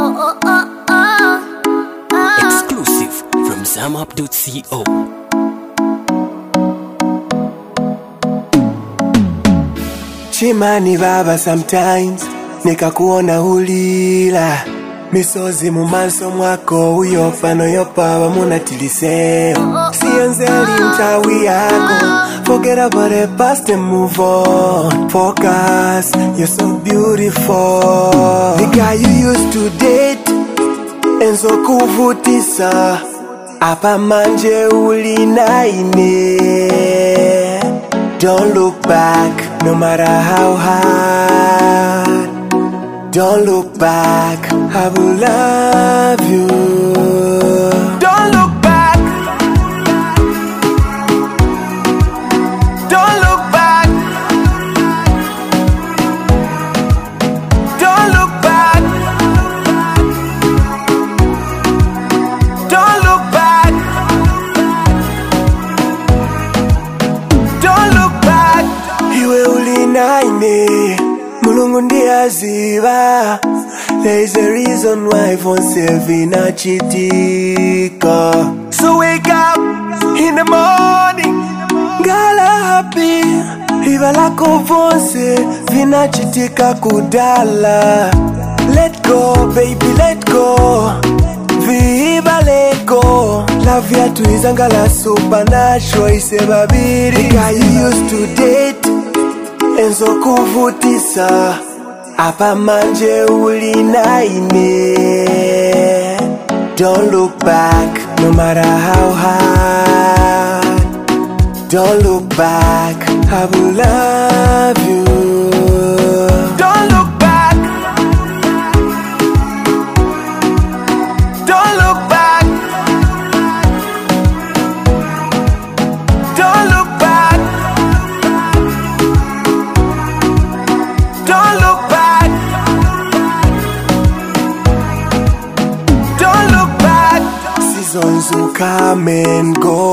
Exclusive from zamup.co. Chimani baba sometimes nikakuona ulila misozi mumaso mwako uyopa no yopa wamunatiliseo sienzeli mtawi yako. Forget about the past and move on. Focus, you're so beautiful. The guy you used to date enzo kuvutisa apa manje ulinaine. Don't look back, no matter how hard. Don't look back, I will love you. Don't look back. Don't look back. Don't look back. Don't look back. Don't look back. Iwe ulinaine Mulungu ndiye aziba. There is a reason why vonse vinachitika. So wake up in the morning, ngala happy. Iva lako vonse vinachitika kudala. Let go baby, let go. Viva let go. Love ya tu izangala supernatural isebabiri. The guy you used to date enzo kuvutisa apa manje ulinaine. Don't look back, no matter how hard. Don't look back, I will love you. Don't look back. Don't look back. Don't look back. Don't look back. Don't look back. Seasons will come and go.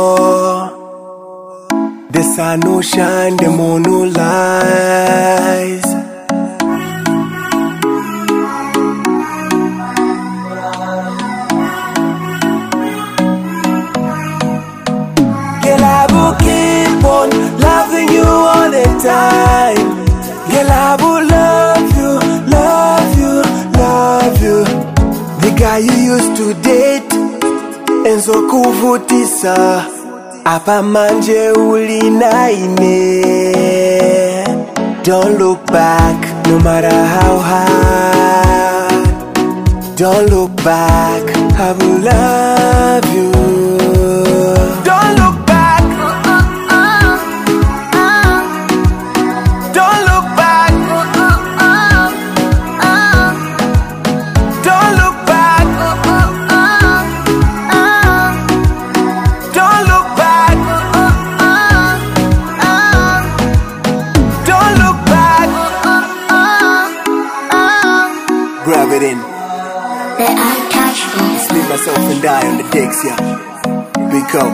The sun will shine, the moon will rise. Girl, I will keep on loving you all the time. Girl, I will love you, love you, love you. The guy you used to date enzo kuvutisa apa manje ulinaine. Don't look back, no matter how hard. Don't look back, I will love you. Don't look back. Don't look back. Don't look back. Don't look back. Don't look back. Grab it in. Sleep myself and die on the decks, yeah. Big go.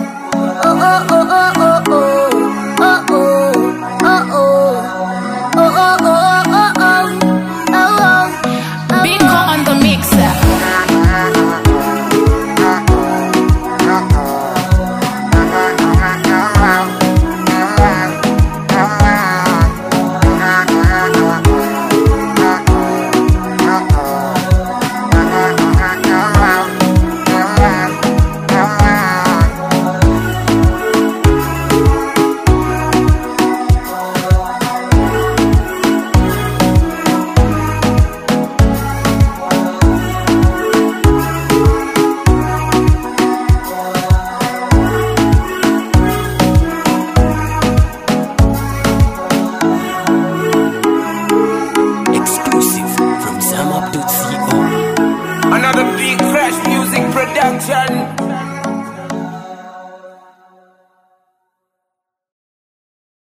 Biko on the mixer. Exclusive from zamup.co. Another big fresh music production.